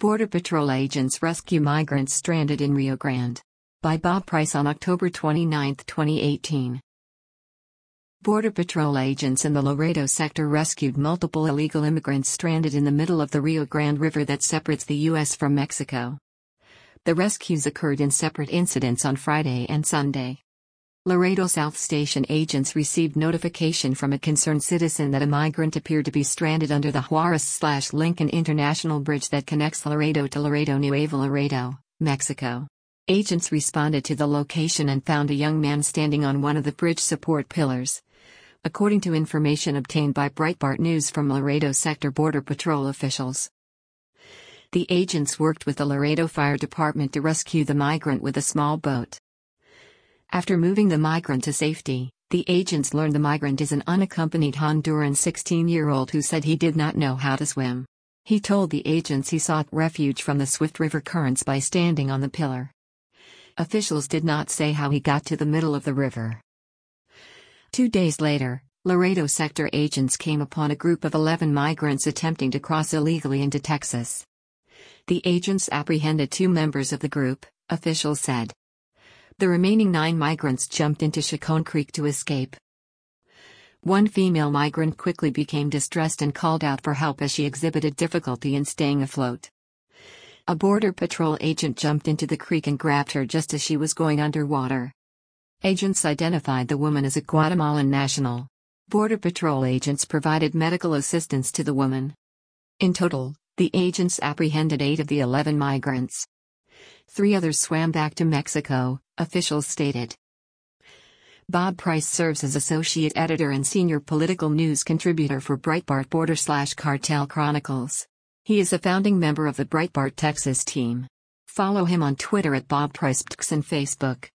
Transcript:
Border Patrol agents rescue migrants stranded in Rio Grande. By Bob Price on October 29, 2018. Border Patrol agents in the Laredo sector rescued multiple illegal immigrants stranded in the middle of the Rio Grande River that separates the U.S. from Mexico. The rescues occurred in separate incidents on Friday and Sunday. Laredo South Station agents received notification from a concerned citizen that a migrant appeared to be stranded under the Juarez/Lincoln International Bridge that connects Laredo to Laredo Nuevo Laredo, Mexico. Agents responded to the location and found a young man standing on one of the bridge support pillars. According to information obtained by Breitbart News from Laredo Sector Border Patrol officials. The agents worked with the Laredo Fire Department to rescue the migrant with a small boat. After moving the migrant to safety, the agents learned the migrant is an unaccompanied Honduran 16-year-old who said he did not know how to swim. He told the agents he sought refuge from the swift river currents by standing on the pillar. Officials did not say how he got to the middle of the river. 2 days later, Laredo sector agents came upon a group of 11 migrants attempting to cross illegally into Texas. The agents apprehended 2 members of the group, officials said. The remaining 9 migrants jumped into Chacon Creek to escape. One female migrant quickly became distressed and called out for help as she exhibited difficulty in staying afloat. A Border Patrol agent jumped into the creek and grabbed her just as she was going underwater. Agents identified the woman as a Guatemalan national. Border Patrol agents provided medical assistance to the woman. In total, the agents apprehended 8 of the 11 migrants. 3 others swam back to Mexico, officials stated. Bob Price serves as associate editor and senior political news contributor for Breitbart Border/Cartel Chronicles. He is a founding member of the Breitbart Texas team. Follow him on Twitter at Bob Price and Facebook.